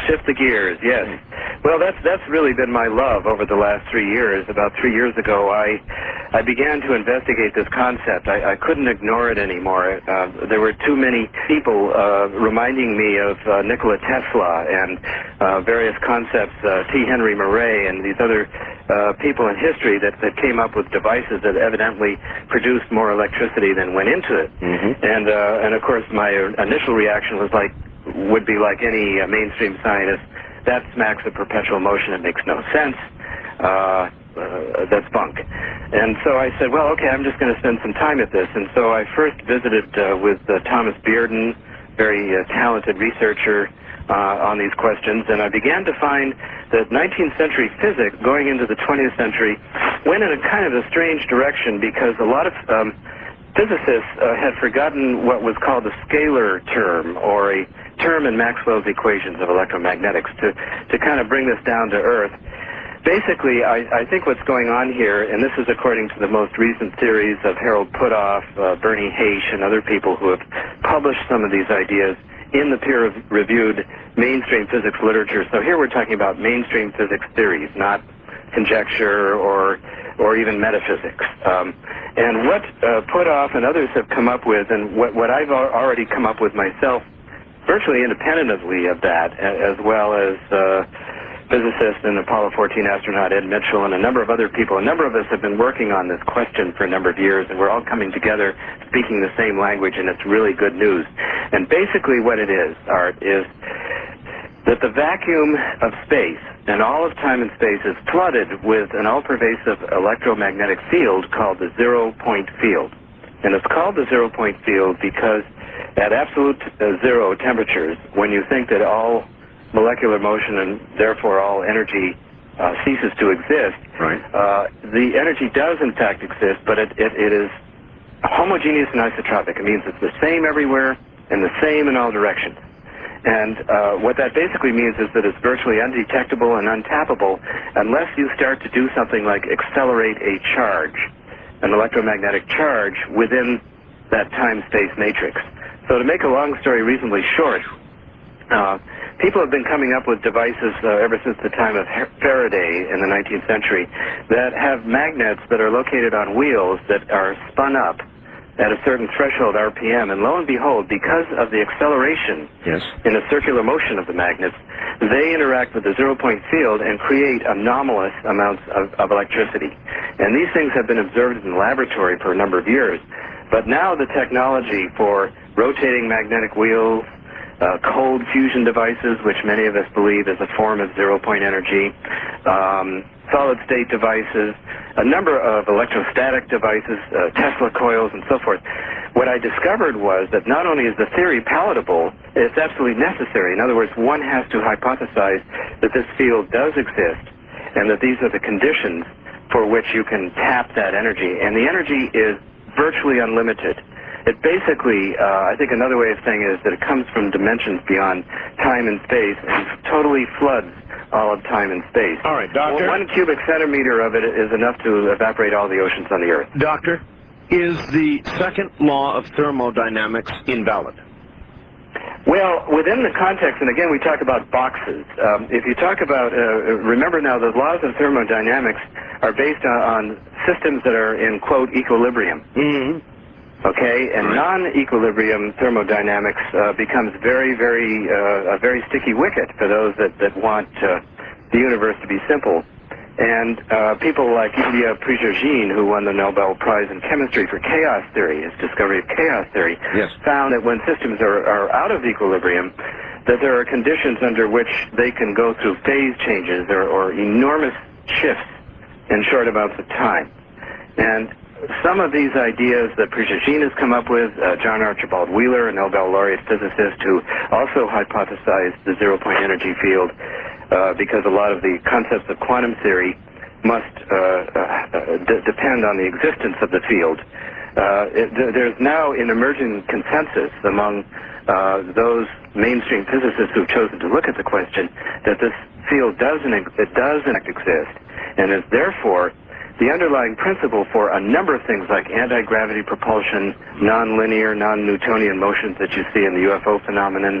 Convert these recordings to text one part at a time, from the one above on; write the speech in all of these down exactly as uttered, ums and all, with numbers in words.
shift the gears, yes. Well, that's that's really been my love over the last three years. About three years ago, I I began to investigate this concept. I, I couldn't ignore it anymore. Uh, there were too many people uh, reminding me of uh, Nikola Tesla and uh, various concepts, uh, T. Henry Murray and these other uh, people in history that, that came up with devices that evidently produced more electricity than went into it. Mm-hmm. And uh, and of course, my initial reaction was like, would be like any uh, mainstream scientist, that smacks of perpetual motion. It makes no sense. Uh, uh, that's bunk. And so I said, well, okay, I'm just going to spend some time at this. And so I first visited uh, with uh, Thomas Bearden, very uh, talented researcher uh, on these questions, and I began to find that nineteenth century physics going into the twentieth century went in a kind of a strange direction, because a lot of um, physicists uh, had forgotten what was called the scalar term, or a term in Maxwell's equations of electromagnetics, to, to kind of bring this down to earth. Basically, I, I think what's going on here, and this is according to the most recent theories of Harold Puthoff, uh, Bernie Haish, and other people who have published some of these ideas in the peer-reviewed mainstream physics literature. So here we're talking about mainstream physics theories, not conjecture or or even metaphysics. Um, and what uh, Puthoff and others have come up with, and what, what I've al already come up with myself, virtually independently of that, as well as uh, physicist and Apollo fourteen astronaut Ed Mitchell and a number of other people. A number of us have been working on this question for a number of years, and we're all coming together speaking the same language, and it's really good news. And basically what it is, Art, is that the vacuum of space and all of time and space is flooded with an all-pervasive electromagnetic field called the zero-point field. And it's called the zero-point field because at absolute uh, zero temperatures, when you think that all molecular motion and therefore all energy uh, ceases to exist, right. uh, the energy does in fact exist, but it, it, it is homogeneous and isotropic. It means it's the same everywhere and the same in all directions. And uh, what that basically means is that it's virtually undetectable and untappable unless you start to do something like accelerate a charge, an electromagnetic charge within that time-space matrix. So to make a long story reasonably short, uh, people have been coming up with devices uh, ever since the time of Faraday in the nineteenth century that have magnets that are located on wheels that are spun up at a certain threshold R P M, and lo and behold, because of the acceleration yes. in the circular motion of the magnets, they interact with the zero-point field and create anomalous amounts of, of electricity. And these things have been observed in the laboratory for a number of years. But now the technology for rotating magnetic wheels, uh, cold fusion devices, which many of us believe is a form of zero-point energy, um, solid-state devices, a number of electrostatic devices, uh, Tesla coils, and so forth. What I discovered was that not only is the theory palatable, it's absolutely necessary. In other words, one has to hypothesize that this field does exist and that these are the conditions for which you can tap that energy. And the energy is virtually unlimited. It basically, uh, I think another way of saying it is that it comes from dimensions beyond time and space and totally floods all of time and space. All right, Doctor. Well, one cubic centimeter of it is enough to evaporate all the oceans on the Earth. Doctor, is the second law of thermodynamics invalid? Well, within the context, and again, we talk about boxes. Um, if you talk about, uh, remember now, the laws of thermodynamics are based on, on systems that are in, quote, equilibrium. Mm-hmm. Okay, and non-equilibrium thermodynamics uh, becomes very, very, uh, a very sticky wicket for those that, that want uh, the universe to be simple. And uh, people like Ilya Prigogine, who won the Nobel Prize in Chemistry for chaos theory, his discovery of chaos theory, yes. found that when systems are, are out of equilibrium, that there are conditions under which they can go through phase changes or, or enormous shifts in short amounts of time. And some of these ideas that Prigogine has come up with, uh, John Archibald Wheeler, a Nobel laureate physicist who also hypothesized the zero-point energy field, uh, because a lot of the concepts of quantum theory must uh, uh, d depend on the existence of the field. Uh, it, th there's now an emerging consensus among uh, those mainstream physicists who've chosen to look at the question that this field doesn't, it does in fact exist, and is therefore the underlying principle for a number of things like anti-gravity propulsion, non-linear, non-Newtonian motions that you see in the U F O phenomenon,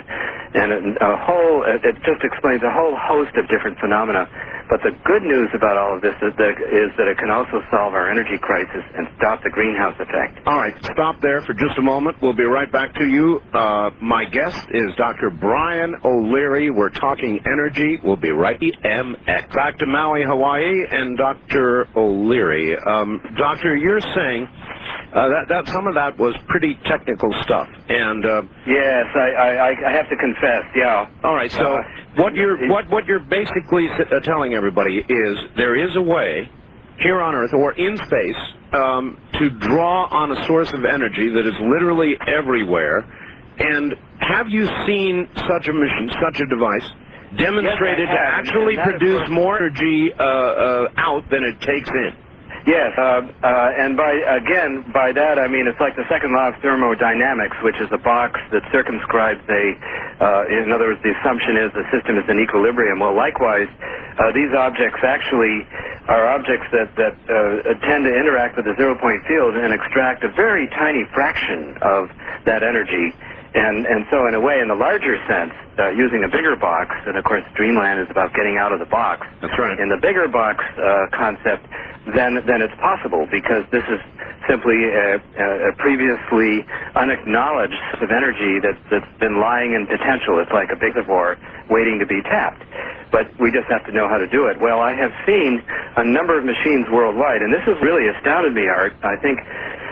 and a, a whole, it just explains a whole host of different phenomena. But the good news about all of this is that, is that it can also solve our energy crisis and stop the greenhouse effect. All right, stop there for just a moment. We'll be right back to you. Uh, my guest is Doctor Brian O'Leary. We're talking energy. We'll be right back. M X. Back to Maui, Hawaii, and Doctor O'Leary. Um, doctor, you're saying Uh, that, that some of that was pretty technical stuff, and uh, yes, I, I, I have to confess, yeah. All right, so uh, what you're what what you're basically uh, telling everybody is there is a way here on Earth or in space um, to draw on a source of energy that is literally everywhere. And have you seen such a mission, such a device, demonstrated yes, to actually produce more energy uh, uh, out than it takes in? Yes, uh, uh, and by, again, by that I mean it's like the second law of thermodynamics, which is a box that circumscribes a, uh, in other words, the assumption is the system is in equilibrium. Well, likewise, uh, these objects actually are objects that, that uh, tend to interact with the zero-point field and extract a very tiny fraction of that energy. And, and so in a way, in the larger sense, uh, using a bigger box, and of course Dreamland is about getting out of the box. That's right. In the bigger box uh, concept, then, then it's possible, because this is simply a, a previously unacknowledged source of energy that, that's been lying in potential. It's like a big reservoir waiting to be tapped. But we just have to know how to do it. Well, I have seen a number of machines worldwide, and this has really astounded me, Art. I think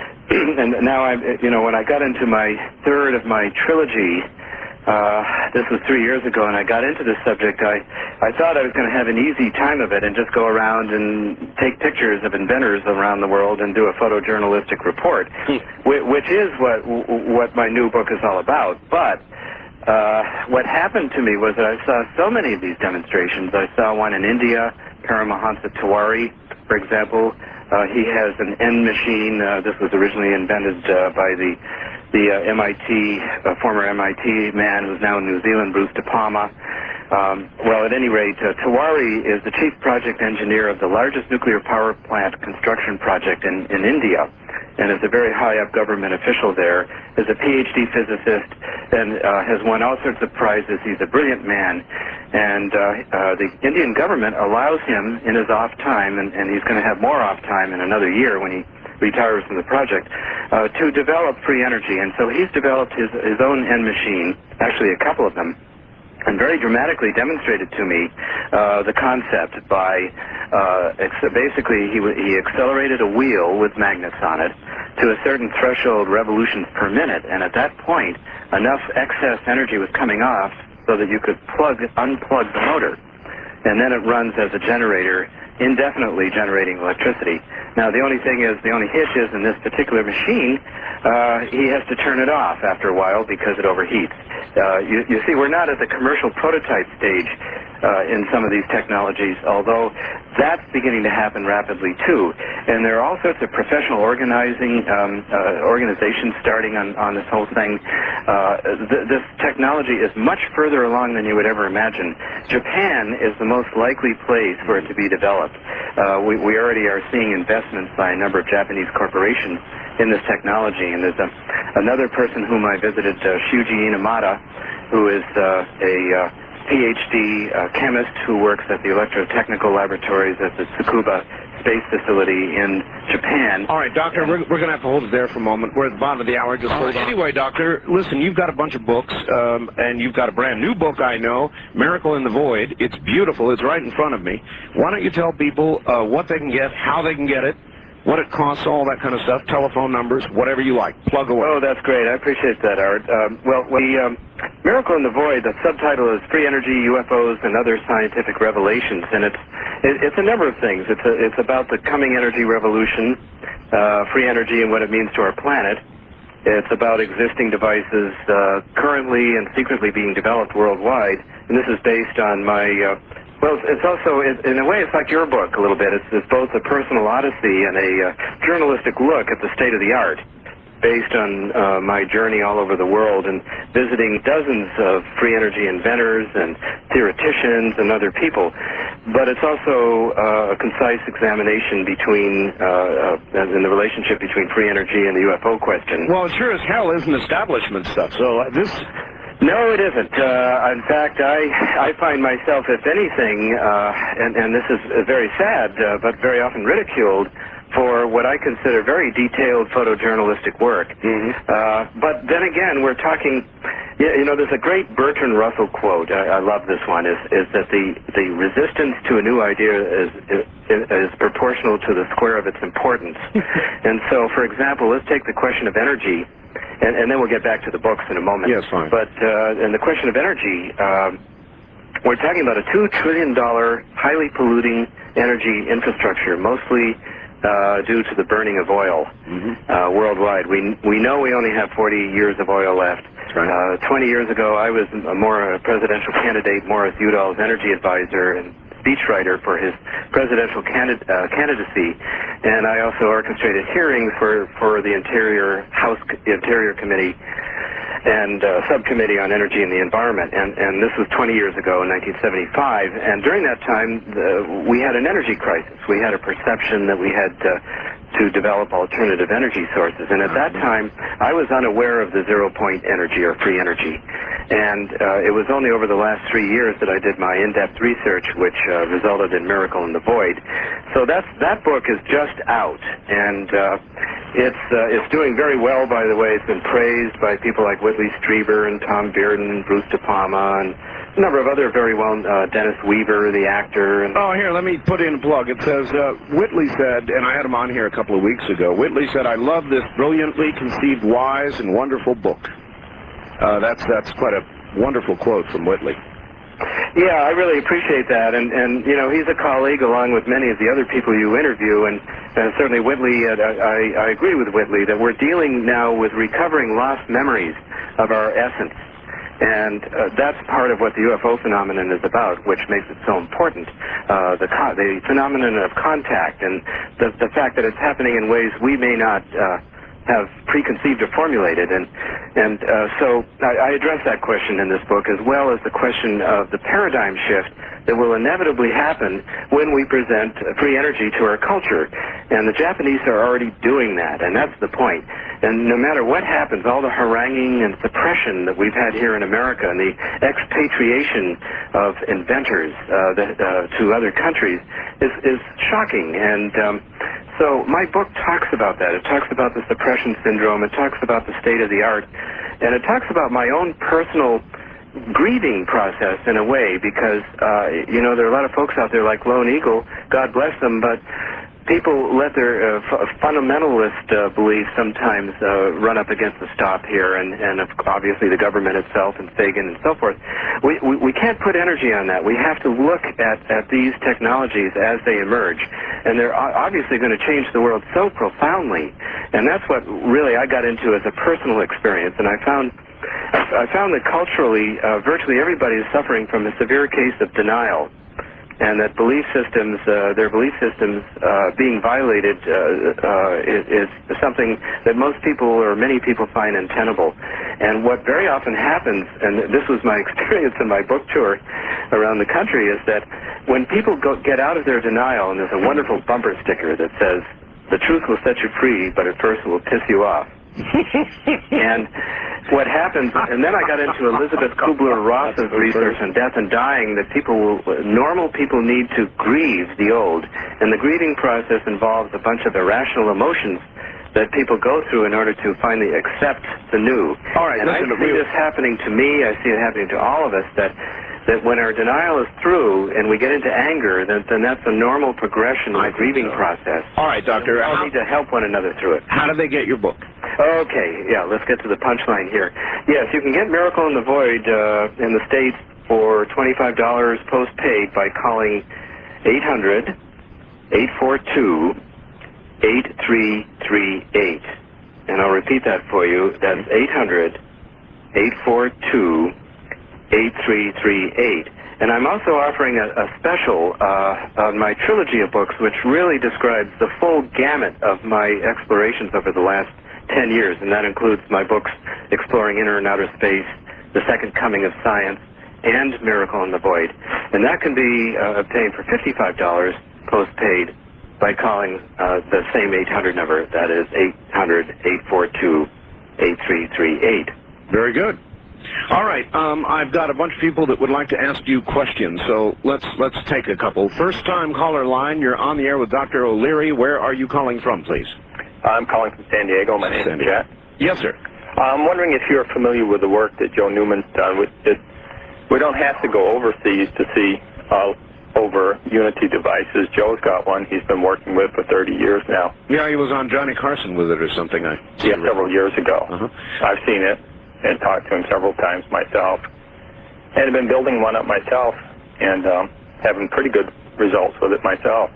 and now I'm, you know, when I got into my third of my trilogy, uh, this was three years ago, and I got into this subject, I, I thought I was going to have an easy time of it and just go around and take pictures of inventors around the world and do a photojournalistic report, which is what, what my new book is all about. But uh, what happened to me was that I saw so many of these demonstrations. I saw one in India, Paramahansa Tiwari, for example. Uh, he has an N machine. Uh, this was originally invented uh, by the the uh, M I T, uh, former M I T man who's now in New Zealand, Bruce De Palma. Um, well, at any rate, uh, Tiwari is the chief project engineer of the largest nuclear power plant construction project in, in India, and is a very high-up government official there, is a P H D physicist, and uh, has won all sorts of prizes. He's a brilliant man, and uh, uh, the Indian government allows him in his off time, and, and he's going to have more off time in another year when he retires from the project, uh, to develop free energy. And so he's developed his, his own N machine, actually a couple of them, and very dramatically demonstrated to me uh, the concept by uh, ex basically he, he accelerated a wheel with magnets on it to a certain threshold revolutions per minute, and at that point enough excess energy was coming off so that you could plug unplug the motor, and then it runs as a generator, indefinitely generating electricity. Now the only thing is, the only hitch is in this particular machine, uh, he has to turn it off after a while because it overheats. Uh, you, you see, we're not at the commercial prototype stage uh, in some of these technologies, although that's beginning to happen rapidly too. And there are all sorts of professional organizing um, uh, organizations starting on, on this whole thing. Uh, th this technology is much further along than you would ever imagine. Japan is the most likely place for it to be developed. Uh, we, we already are seeing investments by a number of Japanese corporations in this technology, and there's a, another person whom I visited, uh, Shuji Inamata, who is uh, a uh, P H D uh, chemist who works at the electrotechnical laboratories at the Tsukuba Space Facility in Japan. All right, Doctor, we're, we're going to have to hold it there for a moment. We're at the bottom of the hour. Just hold on. Anyway, Doctor, listen, you've got a bunch of books, um, and you've got a brand new book, I know, Miracle in the Void. It's beautiful. It's right in front of me. Why don't you tell people uh, what they can get, how they can get it, what it costs, all that kind of stuff, telephone numbers, whatever you like. Plug away. Oh, that's great. I appreciate that, Art. Um, well, we, um, Miracle in the Void, the subtitle is Free Energy, U F Os, and Other Scientific Revelations, and it's it, it's a number of things. It's, a, it's about the coming energy revolution, uh, free energy and what it means to our planet. It's about existing devices uh, currently and secretly being developed worldwide, and this is based on my... Uh, Well, it's also, in a way, it's like your book a little bit. It's, it's both a personal odyssey and a uh, journalistic look at the state of the art, based on uh, my journey all over the world and visiting dozens of free energy inventors and theoreticians and other people. But it's also uh, a concise examination between, uh, uh, in the relationship between free energy and the U F O question. Well, it sure as hell isn't establishment stuff. So uh, this... No, it isn't. Uh, in fact, I I find myself, if anything, uh, and, and this is very sad, uh, but very often ridiculed, for what I consider very detailed photojournalistic work. Mm-hmm. Uh, but then again, we're talking, you know, there's a great Bertrand Russell quote, I, I love this one, is, is that the, the resistance to a new idea is, is, is proportional to the square of its importance. And so, for example, let's take the question of energy, and, and then we'll get back to the books in a moment. Yes, fine. But, uh, in the question of energy, um, we're talking about a two trillion dollar highly polluting energy infrastructure, mostly Uh, due to the burning of oil mm-hmm. uh, worldwide. We we know we only have forty years of oil left. Right. Uh, twenty years ago, I was a more a presidential candidate, Morris Udall's energy advisor and speechwriter for his presidential candid uh, candidacy, and I also orchestrated hearings for for the Interior House Interior Committee and uh, subcommittee on energy and the environment, and, and this was twenty years ago in nineteen seventy-five, and during that time uh, we had an energy crisis. We had a perception that we had uh, to develop alternative energy sources, and at that time I was unaware of the zero point energy or free energy, and uh, it was only over the last three years that I did my in-depth research, which uh, resulted in Miracle in the Void. So that's, that book is just out, and uh, it's, uh, it's doing very well, by the way. It's been praised by people like Whitley Strieber and Tom Bearden and Bruce De Palma and a number of other very well, uh, Dennis Weaver, the actor. And oh, here, let me put in a plug. It says, uh, Whitley said, and I had him on here a couple of weeks ago, Whitley said, "I love this brilliantly conceived, wise, and wonderful book." Uh, that's, that's quite a wonderful quote from Whitley. Yeah, I really appreciate that, and, and you know, he's a colleague along with many of the other people you interview, and uh, certainly Whitley, uh, I, I agree with Whitley that we're dealing now with recovering lost memories of our essence, and uh, that's part of what the U F O phenomenon is about, which makes it so important. Uh, the, co the phenomenon of contact, and the, the fact that it's happening in ways we may not uh, have preconceived or formulated, and and uh, so I, I address that question in this book, as well as the question of the paradigm shift that will inevitably happen when we present free energy to our culture, and the Japanese are already doing that, and that's the point. And no matter what happens, all the haranguing and suppression that we've had here in America, and the expatriation of inventors uh, that, uh, to other countries, is is shocking. And um, So my book talks about that. It talks about the suppression syndrome. It talks about the state of the art. And it talks about my own personal grieving process in a way, because, uh, you know, there are a lot of folks out there like Lone Eagle, God bless them, but people let their uh, f fundamentalist uh, beliefs sometimes uh, run up against the stop here, and, and obviously the government itself and Sagan and so forth. We, we, we can't put energy on that. We have to look at, at these technologies as they emerge, and they're obviously going to change the world so profoundly, and that's what really I got into as a personal experience, and I found I found that culturally, uh, virtually everybody is suffering from a severe case of denial, and that belief systems, uh, their belief systems uh, being violated uh, uh, is, is something that most people or many people find untenable. And what very often happens, and this was my experience in my book tour around the country, is that when people go, get out of their denial, and there's a wonderful bumper sticker that says, "The truth will set you free, but at first it will piss you off." And what happens, and then I got into Elizabeth Kubler-Ross's research on death and dying, that people will, normal people need to grieve the old, and the grieving process involves a bunch of irrational emotions that people go through in order to finally accept the new. All right, and I see this happening to me, I see it happening to all of us, that that when our denial is through and we get into anger, then, then that's a normal progression in the grieving so. process. All right, Doctor. We all need to help one another through it. How do they get your book? Okay, yeah, let's get to the punchline here. Yes, you can get Miracle in the Void uh, in the States for twenty-five dollars postpaid by calling eight hundred, eight four two, eight three three eight. And I'll repeat that for you. That's eight hundred, eight four two, eight three three eight. And I'm also offering a, a special uh, on my trilogy of books, which really describes the full gamut of my explorations over the last ten years, and that includes my books Exploring Inner and Outer Space, The Second Coming of Science, and Miracle in the Void. And that can be uh, obtained for fifty-five dollars postpaid by calling uh, the same eight hundred number. That is eight hundred, eight four two, eight three three eight. Very good. All right, um, I've got a bunch of people that would like to ask you questions, so let's let's take a couple. First-time caller line, you're on the air with Doctor O'Leary. Where are you calling from, please? I'm calling from San Diego. My name is Jet. Yes, sir. I'm wondering if you're familiar with the work that Joe Newman's done. With it, we don't have to go overseas to see uh, over Unity devices. Joe's got one he's been working with for thirty years now. Yeah, he was on Johnny Carson with it or something. I yeah, several years ago. Uh-huh. I've seen it and talked to him several times myself. And I've been building one up myself and um, having pretty good results with it myself.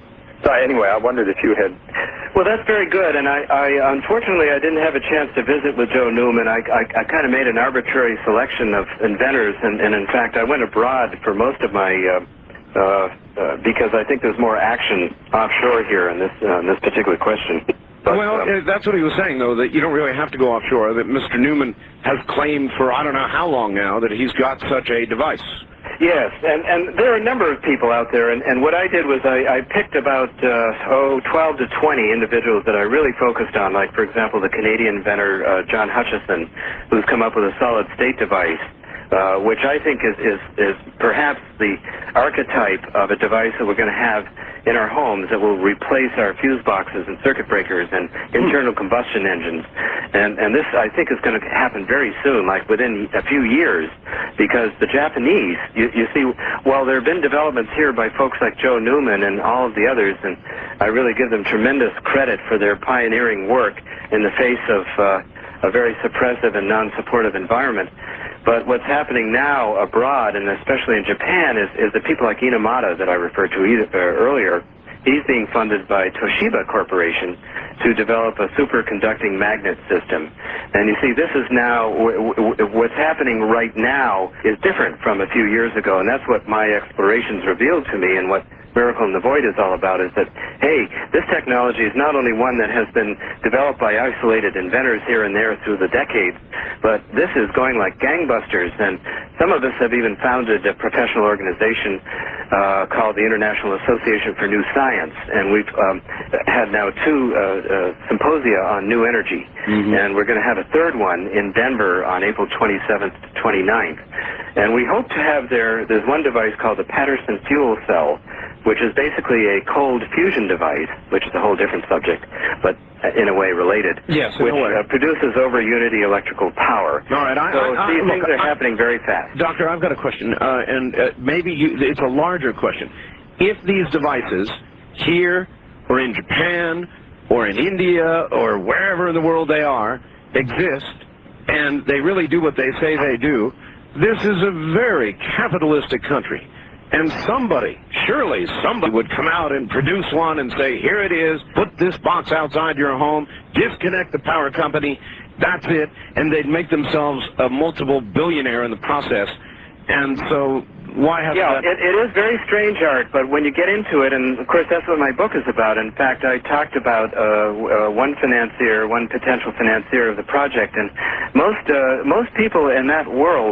So anyway, I wondered if you had... Well, that's very good, and I, I unfortunately I didn't have a chance to visit with Joe Newman. I, I, I kind of made an arbitrary selection of inventors, and, and in fact I went abroad for most of my... Uh, uh, uh, because I think there's more action offshore here in this, uh, in this particular question. But, well, um, that's what he was saying, though, that you don't really have to go offshore, that Mister Newman has claimed for I don't know how long now that he's got such a device. Yes, and, and there are a number of people out there, and, and what I did was I, I picked about, uh, oh, twelve to twenty individuals that I really focused on, like, for example, the Canadian inventor uh, John Hutchison, who's come up with a solid-state device, uh, which I think is, is, is perhaps the archetype of a device that we're going to have in our homes that will replace our fuse boxes and circuit breakers and internal combustion engines. And, and this, I think, is going to happen very soon, like within a few years, because the Japanese, you, you see, while there have been developments here by folks like Joe Newman and all of the others, and I really give them tremendous credit for their pioneering work in the face of uh, a very suppressive and non-supportive environment. But what's happening now abroad, and especially in Japan, is, is the people like Inamata that I referred to either, uh, earlier. He's being funded by Toshiba Corporation to develop a superconducting magnet system. And you see, this is now, w w what's happening right now is different from a few years ago, and that's what my explorations revealed to me, and what Miracle in the Void is all about, is that, hey, this technology is not only one that has been developed by isolated inventors here and there through the decades, but this is going like gangbusters, and some of us have even founded a professional organization uh, called the International Association for New Science, and we've um, had now two uh, uh, symposia on new energy, mm-hmm. and we're going to have a third one in Denver on April twenty-seventh to twenty-ninth. And we hope to have there, there's one device called the Patterson Fuel Cell, which is basically a cold fusion device, which is a whole different subject, but in a way related, yes, which uh, produces over unity electrical power. All right, I, so I, I, these look, things are I, happening very fast. Doctor, I've got a question, uh, and uh, maybe you, it's a larger question. If these devices here or in Japan or in India or wherever in the world they are exist, and they really do what they say they do, this is a very capitalistic country. And somebody, surely somebody would come out and produce one and say, here it is, put this box outside your home, disconnect the power company, that's it, and they'd make themselves a multiple billionaire in the process. And so why have yeah, that? Yeah, it, it is very strange, Art, but when you get into it, and of course that's what my book is about. In fact, I talked about uh, uh, one financier, one potential financier of the project, and most, uh, most people in that world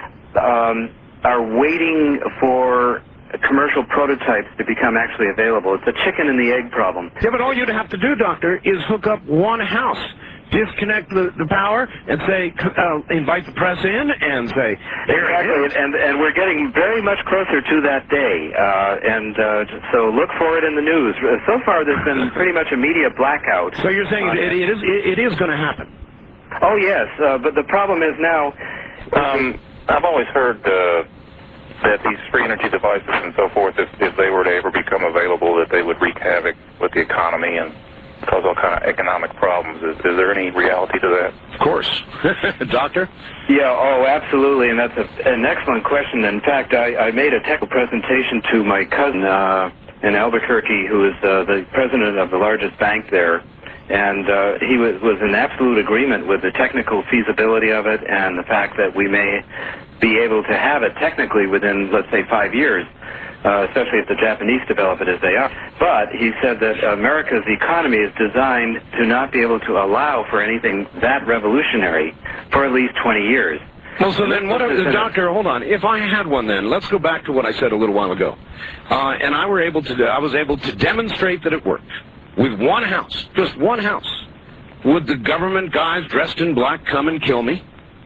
um, are waiting for commercial prototypes to become actually available. It's a chicken and the egg problem. Yeah, but all you'd have to do, Doctor, is hook up one house, disconnect the, the power, and say, uh, invite the press in, and say, there exactly, it is. And, and we're getting very much closer to that day, uh, and uh, so look for it in the news. So far, there's been pretty much a media blackout. So you're saying it, it is it, it is going to happen? Oh, yes, uh, but the problem is now... Um, I've always heard uh, that these free energy devices and so forth, if, if they were to ever become available, that they would wreak havoc with the economy and cause all kind of economic problems. Is, is there any reality to that? Of course. Doctor? Yeah, oh, absolutely, and that's a, an excellent question. In fact, I, I made a technical presentation to my cousin uh, in Albuquerque, who is uh, the president of the largest bank there. And uh, he was, was in absolute agreement with the technical feasibility of it and the fact that we may be able to have it technically within, let's say, five years, uh, especially if the Japanese develop it as they are. But he said that America's economy is designed to not be able to allow for anything that revolutionary for at least twenty years. Well, so then, what, uh, Doctor, hold on. If I had one then, let's go back to what I said a little while ago. Uh, and I, were able to, I was able to demonstrate that it worked. With one house, just one house, would the government guys dressed in black come and kill me?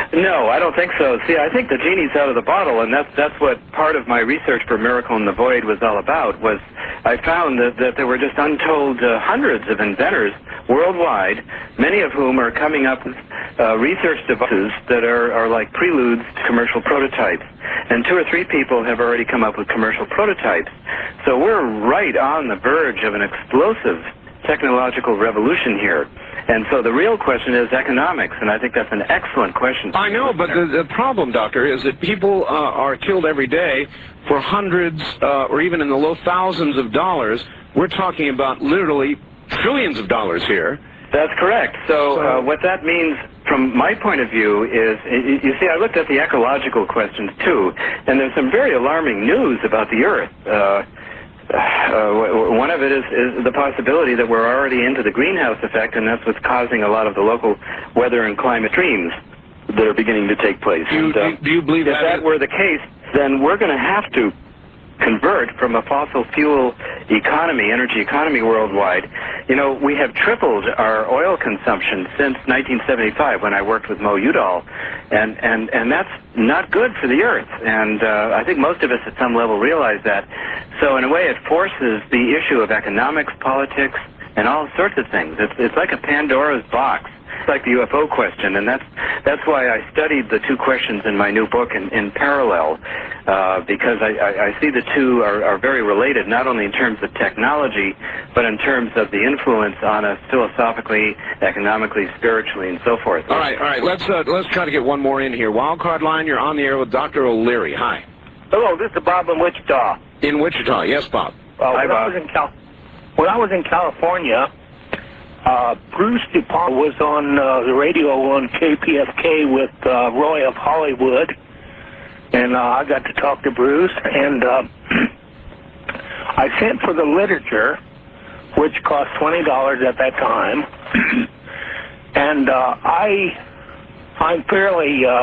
No, I don't think so. See, I think the genie's out of the bottle, and that's that's what part of my research for Miracle in the Void was all about. Was I found that, that there were just untold uh, hundreds of inventors worldwide, many of whom are coming up with uh, research devices that are, are like preludes to commercial prototypes. And two or three people have already come up with commercial prototypes. So we're right on the verge of an explosive technological revolution here. And so the real question is economics, and I think that's an excellent question. I know, but the, the problem, Doctor, is that people uh, are killed every day for hundreds uh, or even in the low thousands of dollars. We're talking about literally trillions of dollars here. That's correct. So, So uh, what that means from my point of view is, you see, I looked at the ecological questions too, and there's some very alarming news about the Earth. Uh, Uh, one of it is, is the possibility that we're already into the greenhouse effect, and that's what's causing a lot of the local weather and climate extremes that are beginning to take place. Do you, and, uh, do, do you believe if that? that were the case, then we're going to have to convert from a fossil fuel economy, energy economy worldwide. You know, we have tripled our oil consumption since nineteen seventy-five when I worked with Mo Udall, and, and, and that's not good for the Earth. And uh, I think most of us at some level realize that. So in a way, it forces the issue of economics, politics, and all sorts of things. It's, it's like a Pandora's box. It's like the U F O question, and that's that's why I studied the two questions in my new book in, in parallel, uh, because I, I, I see the two are, are very related, not only in terms of technology, but in terms of the influence on us philosophically, economically, spiritually, and so forth. All right, all right. Let's uh, let's try to get one more in here. Wildcard line, you're on the air with Doctor O'Leary. Hi. Hello, this is Bob in Wichita. In Wichita, yes, Bob. Uh, Hi, when, Bob. I was in Cal- when I was in California, uh, Bruce DuPont was on uh, the radio on K P F K with uh, Roy of Hollywood, and uh, I got to talk to Bruce, and uh, I sent for the literature, which cost twenty dollars at that time, and uh, I, I'm fairly uh,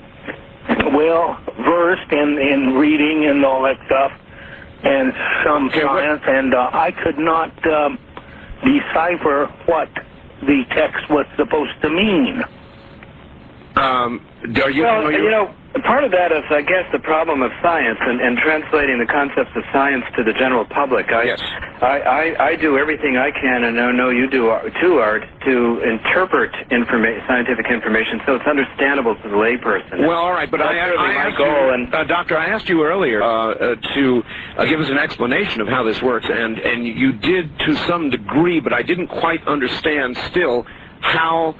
well versed in, in reading and all that stuff, and some Okay, science, and uh, I could not um, decipher what the text was supposed to mean. Um, are you Well, familiar? you know, part of that is, I guess, the problem of science and, and translating the concepts of science to the general public. I, Yes. I, I, I do everything I can, and I know you do uh, too, Art, to interpret informa- scientific information so it's understandable to the layperson. Well, all right, but That's I, I, really I my asked goal, you, and- uh, Doctor, I asked you earlier uh, uh, to uh, give us an explanation of how this works, and, and you did to some degree, but I didn't quite understand still how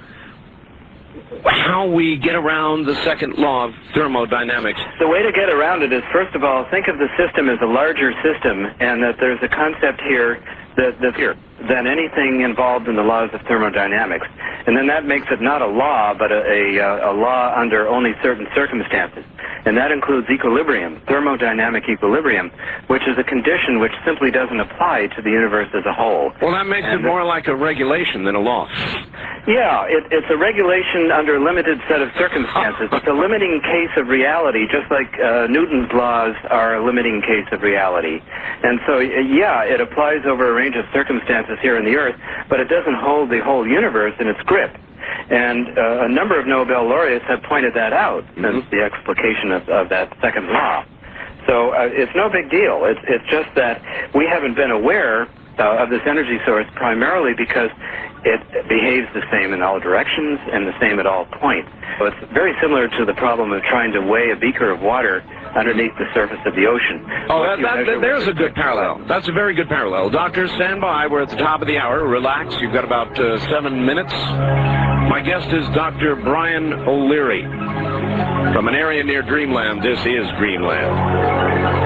how we get around the second law of thermodynamics. The way to get around it is, first of all, think of the system as a larger system, and that there's a concept here that, that's here than anything involved in the laws of thermodynamics. And then that makes it not a law, but a, a, a law under only certain circumstances. And that includes equilibrium, thermodynamic equilibrium, which is a condition which simply doesn't apply to the universe as a whole. Well, that makes And it more like a regulation than a law. Yeah, it, it's a regulation under a limited set of circumstances. It's a limiting case of reality, just like uh, Newton's laws are a limiting case of reality. And so, yeah, it applies over a range of circumstances here on the Earth, but it doesn't hold the whole universe in its grip. And uh, a number of Nobel laureates have pointed that out Mm-hmm. since the explication of, of that second law. So uh, it's no big deal. It's, it's just that we haven't been aware uh, of this energy source primarily because it behaves the same in all directions and the same at all points. So it's very similar to the problem of trying to weigh a beaker of water underneath the surface of the ocean. Oh, What that, you that, measure that, there's with a good respect to parallel. that. That's a very good parallel. Doctor, stand by. We're at the top of the hour. Relax. You've got about uh, seven minutes. My guest is Doctor Brian O'Leary. From an area near Dreamland, this is Greenland.